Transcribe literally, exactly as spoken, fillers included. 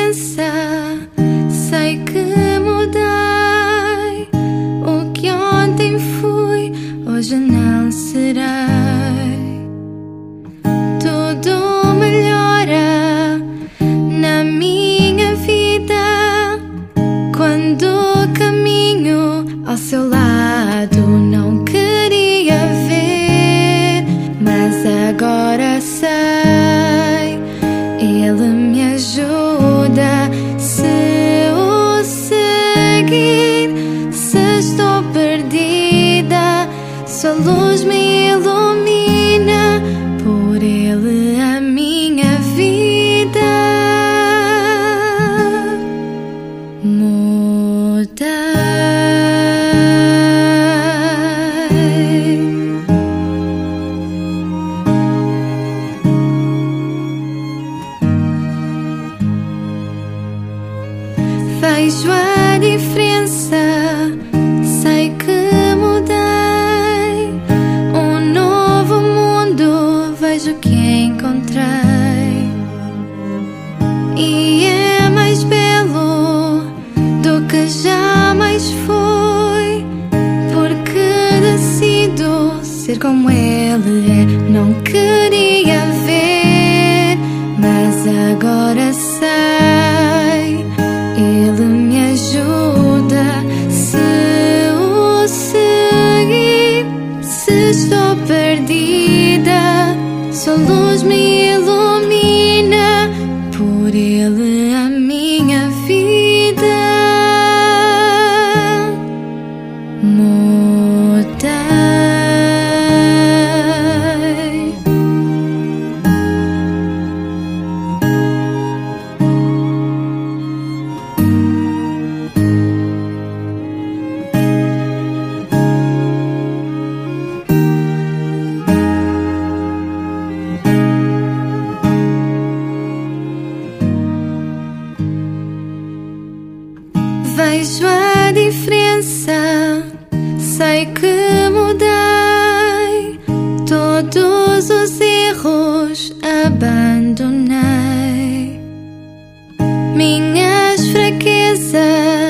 diferença. Sei que mudei. O que ontem fui, hoje não serei. Tudo melhora na minha vida quando caminho ao seu lado. Não queria ver, mas agora sei. Ele me ajuda. Se o seguir, se estou perdida, sua luz me ilumina. Por ele a minha vida muda. Vejo a diferença, sei que mudei. Um novo mundo, vejo que encontrei. E é mais belo do que jamais foi, porque decido ser como ele é. Não queria ver, mas agora sei. Ele me ajuda. Se o seguir, se estou perdida, sua luz me ilumina. Por ele a minha vida mudei. Vejo a diferença, sei que mudei. Todos os erros abandonei. Minhas fraquezas